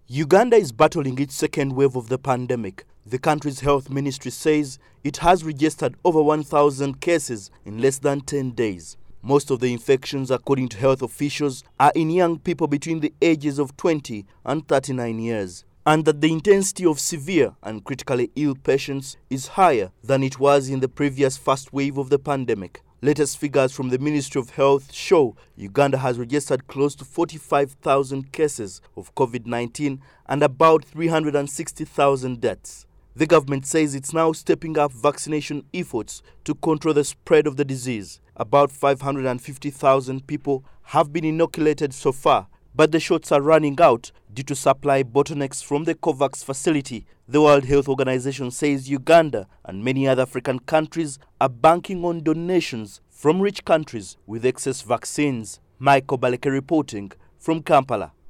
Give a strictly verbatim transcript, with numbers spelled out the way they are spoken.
Uganda is battling its second wave of the pandemic. The country's health ministry says it has registered over one thousand cases in less than ten days. Most of the infections, according to health officials, are in young people between the ages of twenty and thirty-nine years, and that the intensity of severe and critically ill patients is higher than it was in the previous first wave of the pandemic. Latest figures from the Ministry of Health show Uganda has registered close to forty-five thousand cases of COVID nineteen and about three hundred sixty thousand deaths. The government says it's now stepping up vaccination efforts to control the spread of the disease. About five hundred fifty thousand people have been inoculated so far, but the shots are running out due to supply bottlenecks from the COVAX facility. The World Health Organization says Uganda and many other African countries are banking on donations from rich countries with excess vaccines. Michael Baleke reporting from Kampala.